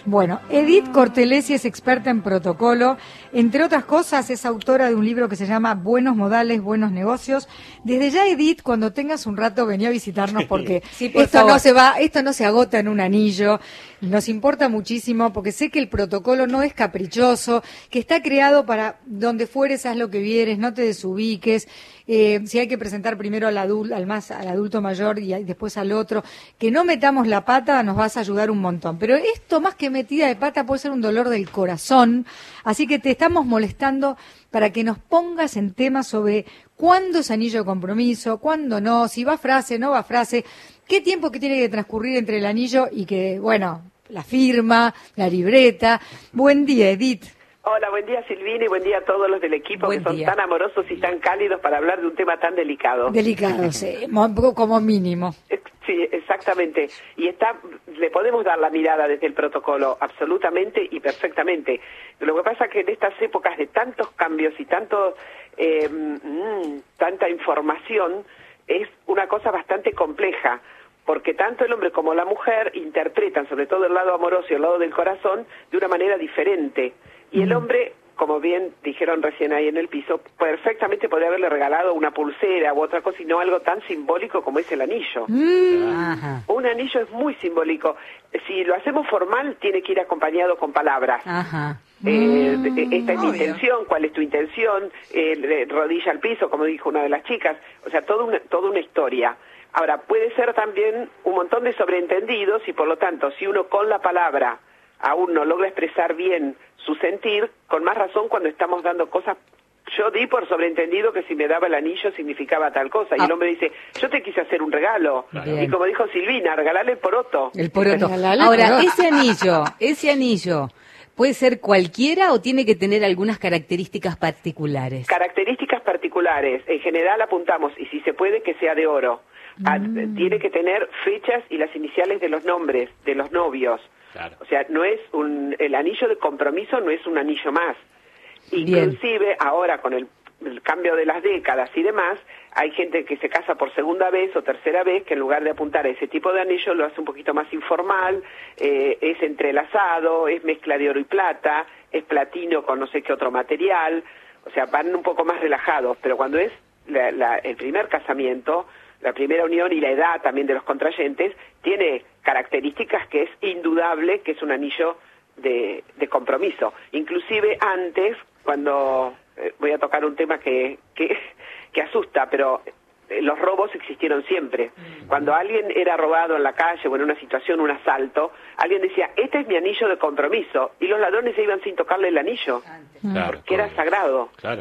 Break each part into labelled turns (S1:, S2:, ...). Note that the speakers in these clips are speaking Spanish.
S1: Bueno, Edith Cortelesi es experta en protocolo. Entre otras cosas, es autora de un libro que se llama Buenos Modales, Buenos Negocios. Desde ya, Edith, cuando tengas un rato, vení a visitarnos porque
S2: sí, esto
S1: no se agota en un anillo. Nos importa muchísimo porque sé que el protocolo no es caprichoso, que está creado para donde fueres, haz lo que vieres, no te desubiques. Si hay que presentar primero al adulto mayor y después al otro, que no metamos la pata, nos vas a ayudar un montón. Pero esto, más que metida de pata, puede ser un dolor del corazón. Así que te estamos molestando para que nos pongas en tema sobre cuándo es anillo de compromiso, cuándo no, si va frase, no va frase, qué tiempo que tiene que transcurrir entre el anillo y que, bueno, la firma, la libreta. Buen día, Edith.
S3: Hola, buen día Silvina y buen día a todos los del equipo que son tan amorosos y tan cálidos para hablar de un tema tan delicado.
S1: Delicado, sí, como mínimo.
S3: Sí, exactamente. Y le podemos dar la mirada desde el protocolo, absolutamente y perfectamente. Lo que pasa es que en estas épocas de tantos cambios y tanta información, es una cosa bastante compleja, porque tanto el hombre como la mujer interpretan, sobre todo el lado amoroso y el lado del corazón, de una manera diferente. Y el hombre, como bien dijeron recién ahí en el piso, perfectamente podría haberle regalado una pulsera u otra cosa y no algo tan simbólico como es el anillo.
S1: Ajá.
S3: Un anillo es muy simbólico. Si lo hacemos formal, tiene que ir acompañado con palabras.
S1: Ajá.
S3: Esta es mi intención, ¿cuál es tu intención? Rodilla al piso, como dijo una de las chicas. O sea, toda una historia. Ahora, puede ser también un montón de sobreentendidos y por lo tanto, si uno con la palabra aún no logra expresar bien su sentir, con más razón cuando estamos dando cosas. Yo di por sobreentendido que si me daba el anillo significaba tal cosa, y el hombre dice, yo te quise hacer un regalo, y como dijo Silvina, regalarle el poroto.
S2: El poroto. Ahora, ese anillo, ¿puede ser cualquiera o tiene que tener algunas características particulares?
S3: Características particulares, en general apuntamos, y si se puede, que sea de oro. Tiene que tener fechas y las iniciales de los nombres de los novios. Claro. O sea, no es el anillo de compromiso no es un anillo más. Inclusive ahora con el cambio de las décadas y demás, hay gente que se casa por segunda vez o tercera vez que en lugar de apuntar a ese tipo de anillo lo hace un poquito más informal, es entrelazado, es mezcla de oro y plata, es platino con no sé qué otro material, o sea, van un poco más relajados, pero cuando es el primer casamiento, la primera unión y la edad también de los contrayentes, tiene características que es indudable que es un anillo de compromiso. Inclusive antes, cuando voy a tocar un tema que asusta, pero los robos existieron siempre. Cuando alguien era robado en la calle o en una situación, un asalto, alguien decía, este es mi anillo de compromiso, y los ladrones se iban sin tocarle el anillo, porque era sagrado.
S4: Claro.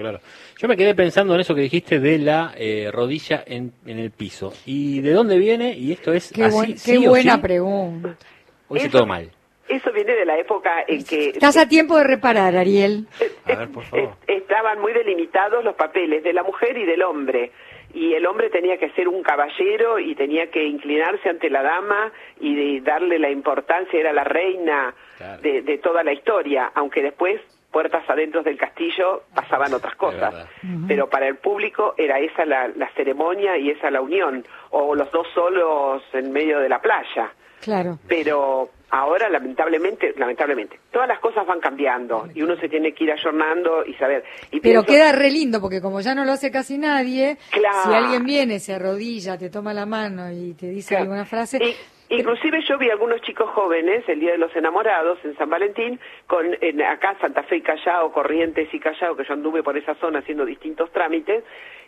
S4: Yo me quedé pensando en eso que dijiste de la rodilla en el piso. ¿Y de dónde viene? Y esto es
S1: qué buena pregunta.
S4: ¿O hice todo mal?
S3: Eso viene de la época en que...
S1: Estás a tiempo de reparar, Ariel.
S4: A ver, por favor.
S3: Estaban muy delimitados los papeles de la mujer y del hombre. Y el hombre tenía que ser un caballero y tenía que inclinarse ante la dama y darle la importancia, era la reina de toda la historia, aunque después, puertas adentro del castillo, pasaban otras cosas. Pero para el público era esa la ceremonia y esa la unión, o los dos solos en medio de la playa.
S1: Claro.
S3: Pero ahora, lamentablemente, todas las cosas van cambiando y uno se tiene que ir ayornando y saber.
S1: Pero queda re lindo, porque como ya no lo hace casi nadie,
S3: claro,
S1: si alguien viene, se arrodilla, te toma la mano y te dice alguna frase...
S3: Inclusive yo vi algunos chicos jóvenes el Día de los Enamorados en San Valentín, acá Santa Fe y Callao, Corrientes y Callao, que yo anduve por esa zona haciendo distintos trámites,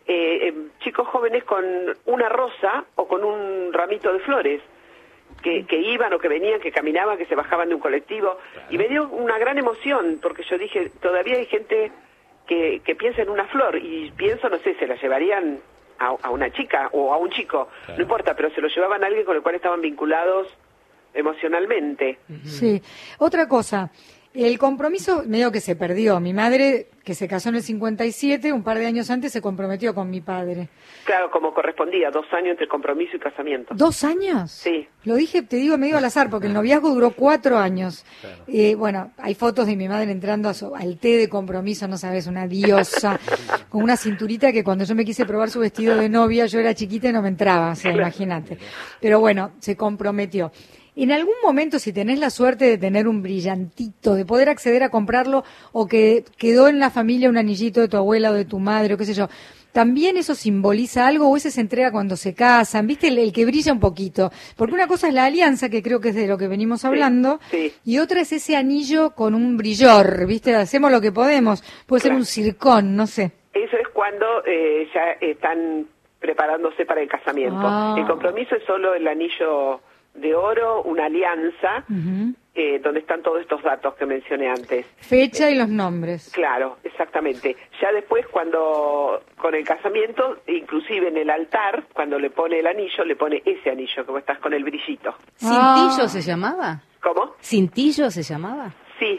S3: chicos jóvenes con una rosa o con un ramito de flores. Que iban o que venían, que caminaban, que se bajaban de un colectivo, y me dio una gran emoción, porque yo dije, todavía hay gente que piensa en una flor, y pienso, no sé, se la llevarían a una chica o a un chico, no importa, pero se lo llevaban a alguien con el cual estaban vinculados emocionalmente.
S1: Sí. Otra cosa, el compromiso medio que se perdió. Mi madre, que se casó en el 57, un par de años antes se comprometió con mi padre.
S3: Claro, como correspondía, 2 años entre compromiso y casamiento.
S1: ¿2 años?
S3: Sí.
S1: Lo dije, te digo, medio al azar, porque el noviazgo duró 4 años. Claro. Bueno, hay fotos de mi madre entrando al té de compromiso, no sabes, una diosa, con una cinturita que cuando yo me quise probar su vestido de novia, yo era chiquita y no me entraba, o sea, claro, imagínate. Pero bueno, se comprometió. En algún momento, si tenés la suerte de tener un brillantito, de poder acceder a comprarlo, o que quedó en la familia un anillito de tu abuela o de tu madre, o qué sé yo, ¿también eso simboliza algo o ese se entrega cuando se casan? ¿Viste? El que brilla un poquito. Porque una cosa es la alianza, que creo que es de lo que venimos hablando, y otra es ese anillo con un brillor, ¿viste? Hacemos lo que podemos. Puede ser un circón, no sé.
S3: Eso es cuando ya están preparándose para el casamiento. El compromiso es solo el anillo de oro, una alianza, donde están todos estos datos que mencioné antes.
S1: Fecha y los nombres.
S3: Claro, exactamente. Ya después, cuando con el casamiento, inclusive en el altar, cuando le pone el anillo, le pone ese anillo, como estás con el brillito.
S2: ¿Cintillo se llamaba?
S3: ¿Cómo?
S2: ¿Cintillo se llamaba?
S3: Sí.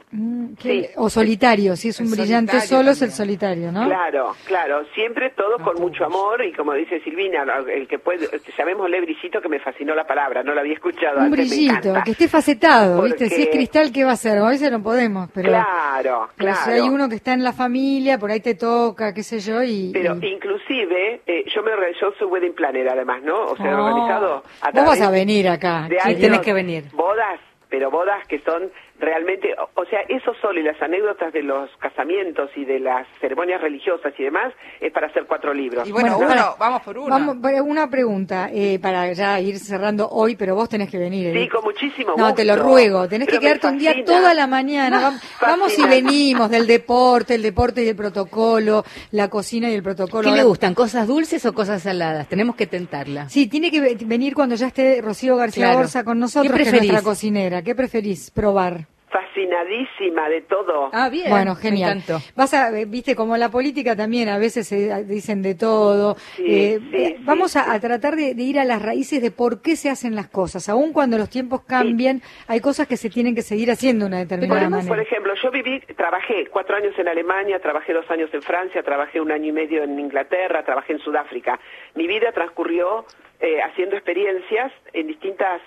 S1: O solitario, si es un brillante solo, es el solitario, ¿no?
S3: Claro, siempre todo con mucho amor, y como dice Silvina, el que puede, llamémosle brillito, que me fascinó la palabra, no la había escuchado
S1: un
S3: antes.
S1: Brillito, que esté facetado, ¿viste? Si es cristal, ¿qué va a ser? A veces no podemos, pero...
S3: Claro.
S1: Si hay uno que está en la familia, por ahí te toca, qué sé yo,
S3: Pero inclusive, yo soy wedding planner además, ¿no? O sea, organizado...
S1: Vos vas a venir acá.
S2: Sí, tenés que venir.
S3: Bodas que son realmente, o sea, eso solo y las anécdotas de los casamientos y de las ceremonias religiosas y demás, es para hacer 4 libros.
S5: Y bueno, vamos por uno.
S1: Una pregunta, para ya ir cerrando hoy, pero vos tenés que venir.
S3: Sí, con muchísimo gusto.
S1: No, te lo ruego, tenés que quedarte un día toda la mañana. Vamos y venimos del deporte, el deporte y el protocolo, la cocina y el protocolo.
S2: ¿Qué le gustan, cosas dulces o cosas saladas? Tenemos que tentarla.
S1: Sí, tiene que venir cuando ya esté Rocío García Borsa con nosotros, que es nuestra cocinera. ¿Qué preferís probar?
S3: Fascinadísima de todo.
S2: Bien.
S1: Bueno, genial. Viste, como la política también, a veces se dicen de todo. Vamos a tratar de ir a las raíces de por qué se hacen las cosas. Aun cuando los tiempos cambian, hay cosas que se tienen que seguir haciendo de una determinada manera.
S3: Por ejemplo, yo trabajé 4 años en Alemania, trabajé 2 años en Francia, trabajé 1 año y medio en Inglaterra, trabajé en Sudáfrica. Mi vida transcurrió haciendo experiencias en distintas...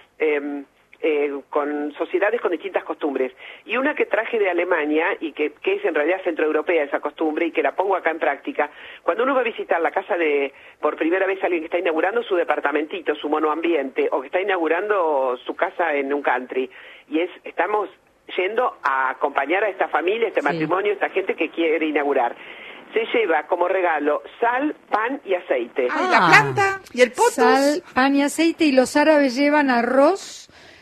S3: con sociedades con distintas costumbres, y una que traje de Alemania y que es en realidad centroeuropea esa costumbre, y que la pongo acá en práctica. Cuando uno va a visitar la casa de, por primera vez, alguien que está inaugurando su departamentito, su monoambiente, o que está inaugurando su casa en un country, y estamos yendo a acompañar a esta familia, este matrimonio, esta gente que quiere inaugurar. Se lleva como regalo sal, pan y aceite.
S5: La planta y el potus.
S1: Sal, pan y aceite, y los árabes llevan arroz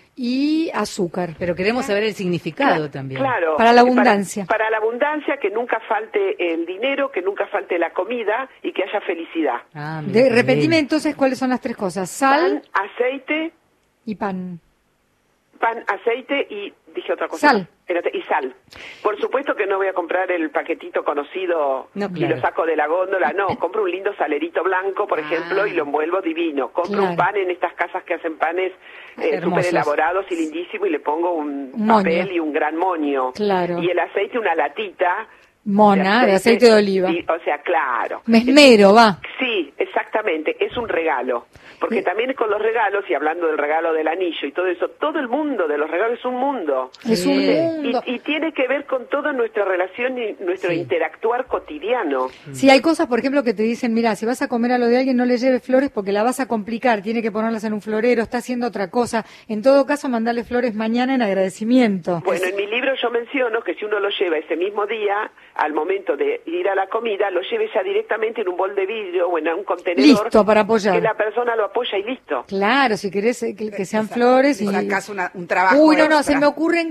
S1: y azúcar.
S2: Pero queremos saber el significado también.
S3: Claro.
S1: Para la abundancia.
S3: Para la abundancia, que nunca falte el dinero, que nunca falte la comida y que haya felicidad.
S1: Repetime entonces cuáles son las 3 cosas. Sal,
S3: aceite
S1: y pan.
S3: Pan, aceite y dije otra cosa.
S1: Sal.
S3: Espérate, y sal. Por supuesto que no voy a comprar el paquetito conocido y lo saco de la góndola. No, compro un lindo salerito blanco, por ejemplo, y lo envuelvo divino. Compro un pan en estas casas que hacen panes súper elaborados y lindísimos, y le pongo un papel y un gran moño.
S1: Claro.
S3: Y el aceite, una latita.
S1: De aceite de oliva.
S3: O sea, claro.
S1: Me esmero, va.
S3: Sí, exactamente. Es un regalo. Porque también con los regalos, y hablando del regalo del anillo y todo eso, todo el mundo de los regalos es un mundo.
S1: Es un mundo.
S3: Y tiene que ver con toda nuestra relación y nuestro interactuar cotidiano.
S1: Sí, hay cosas, por ejemplo, que te dicen, mira, si vas a comer a lo de alguien, no le lleves flores porque la vas a complicar, tiene que ponerlas en un florero, está haciendo otra cosa. En todo caso, mandarle flores mañana en agradecimiento.
S3: Bueno, en mi libro yo menciono que si uno lo lleva ese mismo día, al momento de ir a la comida, lo lleve ya directamente en un bol de vidrio o en un contenedor.
S1: Listo, para apoyar.
S3: Que la persona lo apoya y listo.
S1: Claro, si querés que sean flores. Y
S5: sacás un trabajo
S1: no, se me ocurren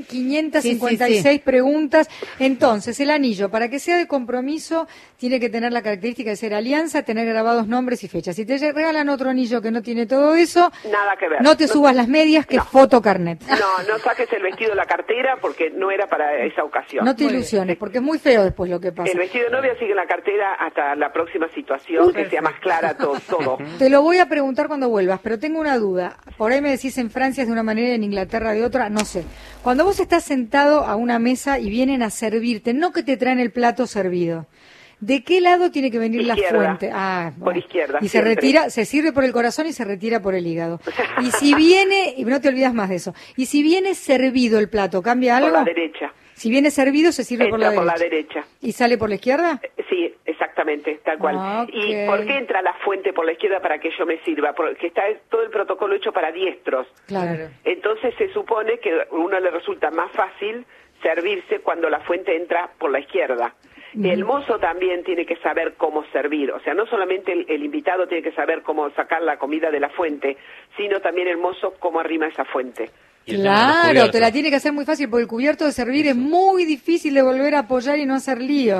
S1: 556 preguntas. Entonces, el anillo, para que sea de compromiso, tiene que tener la característica de ser alianza, tener grabados nombres y fechas. Si te regalan otro anillo que no tiene todo eso,
S3: nada que ver.
S1: No te subas las medias, que es fotocarnet.
S3: No saques el vestido de la cartera, porque no era para esa ocasión.
S1: No te ilusiones, porque es muy feo después lo que pasa.
S3: El vestido de novia sigue en la cartera hasta la próxima situación, que sea más clara todo.
S1: Te lo voy a preguntar cuando vuelvas, pero tengo una duda. Por ahí me decís en Francia es de una manera, en Inglaterra de otra, no sé. Cuando vos estás sentado a una mesa y vienen a servirte, no que te traen el plato servido, ¿de qué lado tiene que venir la fuente?
S3: Por izquierda.
S1: Y se sirve por el corazón y se retira por el hígado. Y si viene, y no te olvidas más de eso, y si viene servido el plato, ¿cambia algo?
S3: Por la derecha.
S1: Si viene servido, se sirve por la
S3: derecha.
S1: ¿Y sale por la izquierda?
S3: Sí, exactamente. Exactamente, tal cual.
S1: Okay.
S3: ¿Y por qué entra la fuente por la izquierda para que yo me sirva? Porque está todo el protocolo hecho para diestros.
S1: Claro.
S3: Entonces se supone que a uno le resulta más fácil servirse cuando la fuente entra por la izquierda. El mozo también tiene que saber cómo servir, o sea, no solamente el invitado tiene que saber cómo sacar la comida de la fuente, sino también el mozo cómo arrima esa fuente.
S1: Claro, te la tiene que hacer muy fácil, porque el cubierto de servir es muy difícil de volver a apoyar y no hacer lío.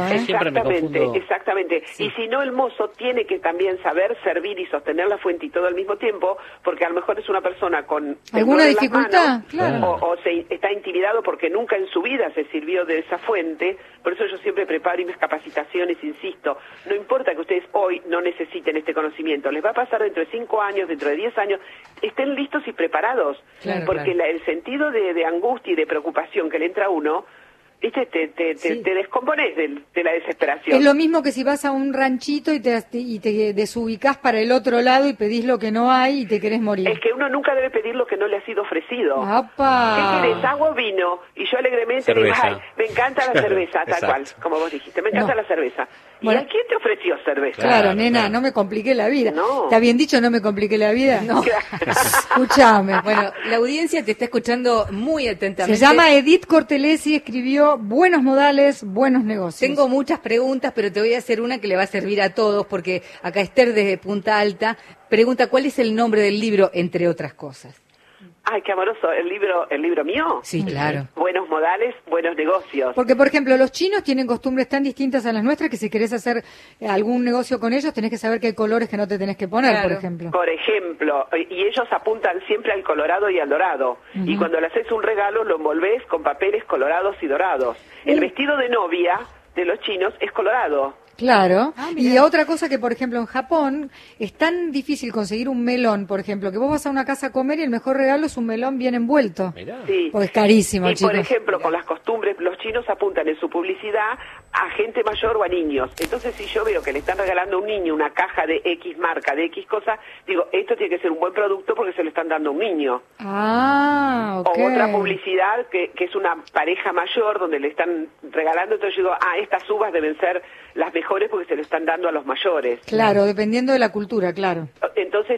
S3: Exactamente. Sí. Y si no, el mozo tiene que también saber servir y sostener la fuente y todo al mismo tiempo, porque a lo mejor es una persona con
S1: alguna dificultad,
S3: o se está intimidado porque nunca en su vida se sirvió de esa fuente. Por eso yo siempre preparo mis capacitaciones, insisto, no importa que ustedes hoy no necesiten este conocimiento, les va a pasar dentro de 5 años, dentro de 10 años, estén listos y preparados, porque el sentido de angustia y de preocupación que le entra a uno, ¿viste? Te descomponés de la desesperación.
S1: Es lo mismo que si vas a un ranchito y te desubicás para el otro lado y pedís lo que no hay y te querés morir.
S3: Es que uno nunca debe pedir lo que no le ha sido ofrecido.
S1: ¡Apa!
S3: ¿Qué querés? ¿Agua o vino? Y yo alegremente digo, ay, me encanta la cerveza, tal cual, como vos dijiste, me encanta la cerveza. ¿Y a quién te ofreció cerveza?
S1: Claro, nena, no me compliqué la vida.
S3: No.
S1: ¿Está bien dicho, no me compliqué la vida?
S2: No.
S1: Escúchame.
S2: Bueno, la audiencia te está escuchando muy atentamente.
S1: Se llama Edith Cortelesi, escribió Buenos modales, buenos negocios.
S2: Tengo muchas preguntas, pero te voy a hacer una que le va a servir a todos, porque acá Esther desde Punta Alta pregunta cuál es el nombre del libro, entre otras cosas.
S3: Ay, qué amoroso, ¿el libro mío?
S2: Sí, claro.
S3: Buenos modales, buenos negocios.
S1: Porque, por ejemplo, los chinos tienen costumbres tan distintas a las nuestras que si querés hacer algún negocio con ellos tenés que saber que hay colores que no te tenés que poner, por ejemplo.
S3: Por ejemplo, y ellos apuntan siempre al colorado y al dorado. Y cuando le haces un regalo lo envolvés con papeles colorados y dorados. El vestido de novia de los chinos es colorado.
S1: Claro, y otra cosa que, por ejemplo, en Japón es tan difícil conseguir un melón, por ejemplo, que vos vas a una casa a comer y el mejor regalo es un melón bien envuelto.
S3: Sí.
S1: Porque es carísimo,
S3: y
S1: chicos.
S3: por ejemplo, con las costumbres, los chinos apuntan en su publicidad a gente mayor o a niños. Entonces, si yo veo que le están regalando a un niño una caja de X marca, de X cosa, digo, esto tiene que ser un buen producto porque se lo están dando a un niño.
S1: Ah, ok.
S3: O otra publicidad que es una pareja mayor donde le están regalando, entonces yo digo, estas uvas deben ser las mejores porque se le están dando a los mayores.
S1: Claro, dependiendo de la cultura, claro.
S3: Entonces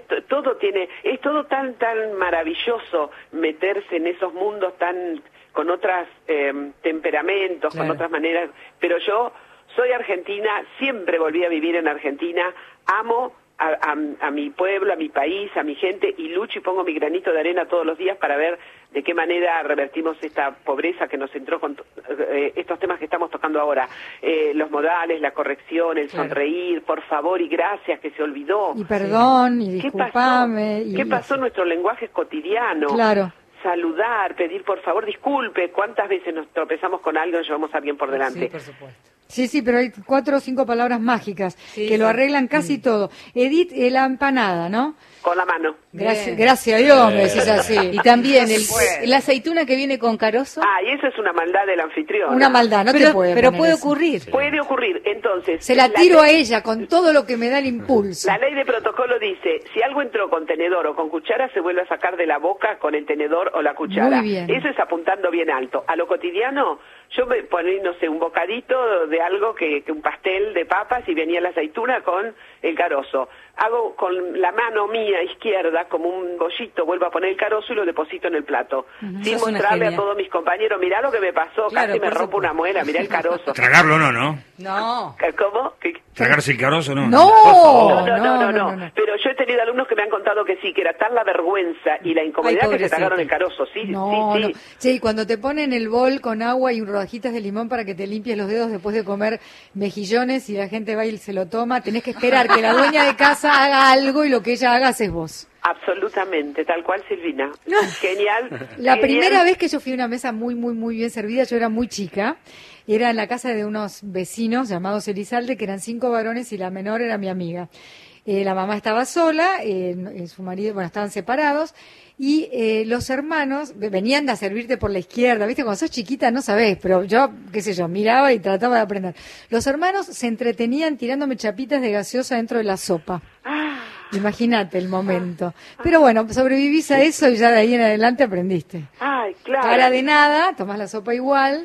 S3: es todo tan maravilloso meterse en esos mundos tan con otros temperamentos, con otras maneras, pero yo soy argentina, siempre volví a vivir en Argentina, amo a mi pueblo, a mi país, a mi gente, y lucho y pongo mi granito de arena todos los días para ver de qué manera revertimos esta pobreza que nos entró con estos temas que estamos tocando ahora. Los modales, la corrección, el sonreír, por favor y gracias, que se olvidó.
S1: Y perdón, y disculpame.
S3: ¿Qué pasó en nuestro lenguaje cotidiano?
S1: Claro.
S3: Saludar, pedir por favor, disculpe. ¿Cuántas veces nos tropezamos con algo y llevamos a alguien por delante?
S2: Sí, por supuesto.
S1: Sí, pero hay 4 o 5 palabras mágicas que lo arreglan casi todo. Edith, la empanada, ¿no?
S3: Con la mano.
S1: Gracias a Dios, me decís así.
S2: Y también la aceituna que viene con carozo.
S3: Y eso es una maldad del anfitrión.
S1: Una maldad, no te puede
S2: Pero
S1: poner
S2: puede
S1: eso.
S2: ocurrir.
S3: Sí. Puede ocurrir, entonces.
S1: Se la tiro a ella con todo lo que me da el impulso.
S3: La ley de protocolo dice, si algo entró con tenedor o con cuchara, se vuelve a sacar de la boca con el tenedor o la cuchara.
S1: Muy bien.
S3: Eso es apuntando bien alto. A lo cotidiano, yo me ponía, no sé, un bocadito de algo que un pastel de papas y venía la aceituna con el carozo. Hago con la mano mía izquierda, como un bollito, vuelvo a poner el carozo y lo deposito en el plato. Sin mostrarle a todos mis compañeros, mirá lo que me pasó, casi me rompo una muela, mirá el carozo.
S6: Tragarlo no.
S2: No.
S3: ¿Cómo?
S6: Tragarse el carozo no.
S3: No. Pero yo he tenido alumnos que me han contado que sí, que era tal la vergüenza y la incomodidad que se tragaron el carozo. Sí.
S1: Che, y cuando te ponen el bol con agua y rodajitas de limón para que te limpies los dedos después de comer mejillones y la gente va y se lo toma, tenés que esperar que la dueña de casa haga algo y lo que ella haga haces vos.
S3: Absolutamente, tal cual, Silvina. Genial.
S1: La primera vez que yo fui a una mesa muy bien servida, yo era muy chica, era en la casa de unos vecinos llamados Elizalde, que eran 5 varones y la menor era mi amiga. La mamá estaba sola, su marido, estaban separados, y los hermanos venían a servirte por la izquierda, ¿viste? Cuando sos chiquita no sabés, pero yo, miraba y trataba de aprender. Los hermanos se entretenían tirándome chapitas de gaseosa dentro de la sopa. Imagínate el momento. Pero bueno, sobrevivís a eso y ya de ahí en adelante aprendiste.
S3: Ay, claro.
S1: Cara de nada, tomás la sopa igual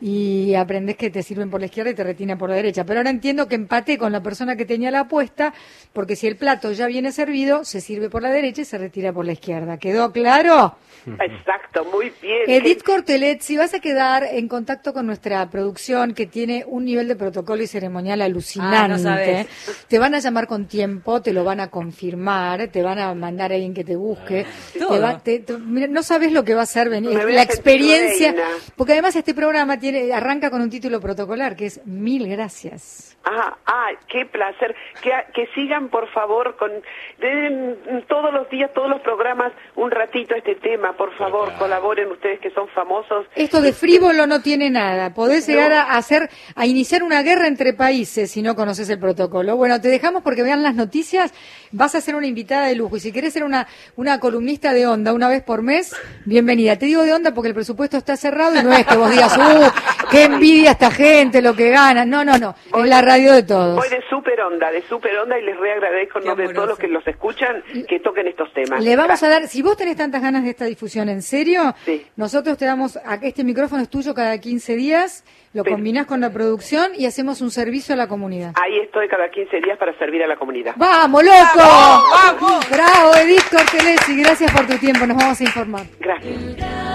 S1: y aprendés que te sirven por la izquierda y te retiran por la derecha. Pero ahora entiendo que empaté con la persona que tenía la apuesta, porque si el plato ya viene servido, se sirve por la derecha y se retira por la izquierda. ¿Quedó claro?
S3: Exacto, muy bien.
S1: Edith Cortelet, si vas a quedar en contacto con nuestra producción, que tiene un nivel de protocolo y ceremonial alucinante,
S2: no sabes.
S1: te van a llamar con tiempo, te lo van a confirmar, te van a mandar a alguien que te busque. Mira, no sabes lo que va a ser venir,
S3: Me voy
S1: la
S3: a sentir
S1: experiencia,
S3: reina.
S1: porque además este programa arranca con un título protocolar que es 1000 gracias.
S3: Qué placer. Que sigan, por favor, den todos los días, todos los programas, un ratito a este tema, por favor, colaboren ustedes que son famosos.
S1: Esto de frívolo no tiene nada. Podés llegar a iniciar una guerra entre países si no conoces el protocolo. Bueno, te dejamos porque vean las noticias. Vas a ser una invitada de lujo. Y si querés ser una columnista de Onda una vez por mes, bienvenida. Te digo de Onda porque el presupuesto está cerrado y no es que vos digas, qué envidia esta gente, lo que gana. No. Es la radio de todos.
S3: Voy de super onda y les reagradezco en nombre de todos los que los escuchan que toquen estos temas.
S1: Le vamos a dar, si vos tenés tantas ganas de esta difusión en serio,
S3: sí.
S1: Nosotros te damos, este micrófono es tuyo cada 15 días, lo combinás con la producción y hacemos un servicio a la comunidad.
S3: Ahí estoy cada 15 días para servir a la comunidad.
S1: ¡Vamos, loco!
S5: ¡Vamos!
S1: ¡Bravo, Edith Cortelesi! Gracias por tu tiempo, nos vamos a informar.
S3: Gracias.